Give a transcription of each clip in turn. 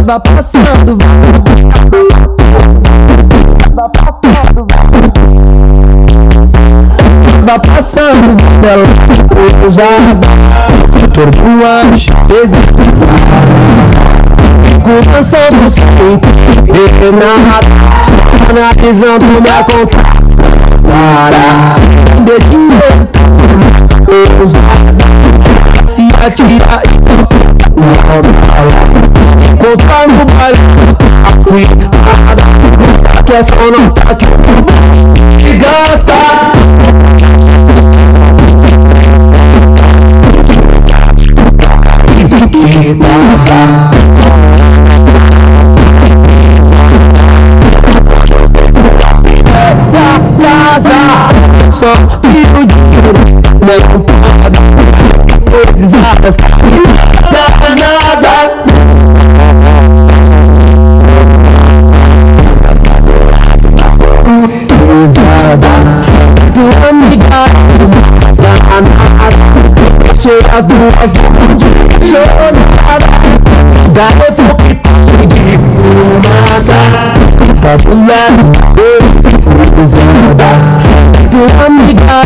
Vai passando, vai passando, ela ousada, turbuante, fico dançando sem ter nada, analisando minha conta. Para, dedinho, ousada, se atira e contar no baile, assim, que é só não tá aqui, e gasta. Só tiro dinheiro, não paga coisas raras, nada. Tua amiga, cheia as duas do chorada, da revolta que cheguei tá do lado, tua amiga,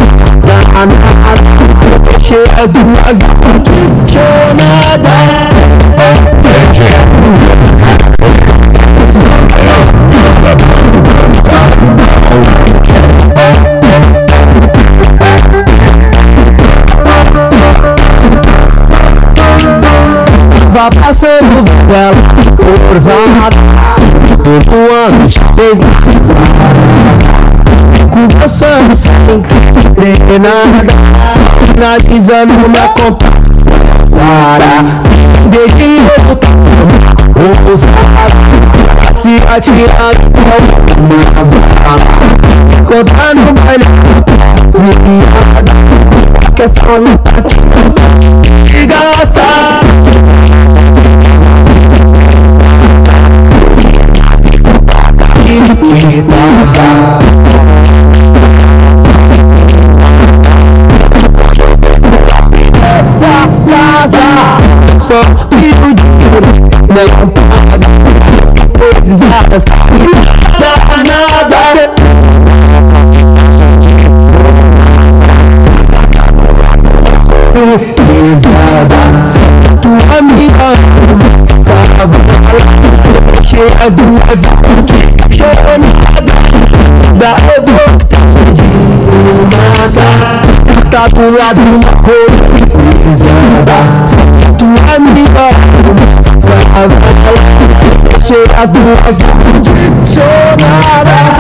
cheia as duas do chorada. Vai passando dela, ousada, turbuante, conversando sem ter nada, finalizando minha conta. Para, dedinho, ousada, se atirar contar no baile, que é só não tá aqui, e gasta. Só tiro dinheiro, não paga coisas raras, nada. Pesada, tua amiga, cheia de chorada, da revolta de fumaça, tá do lado uma cor pesada, tua amiga, cheia de chorada.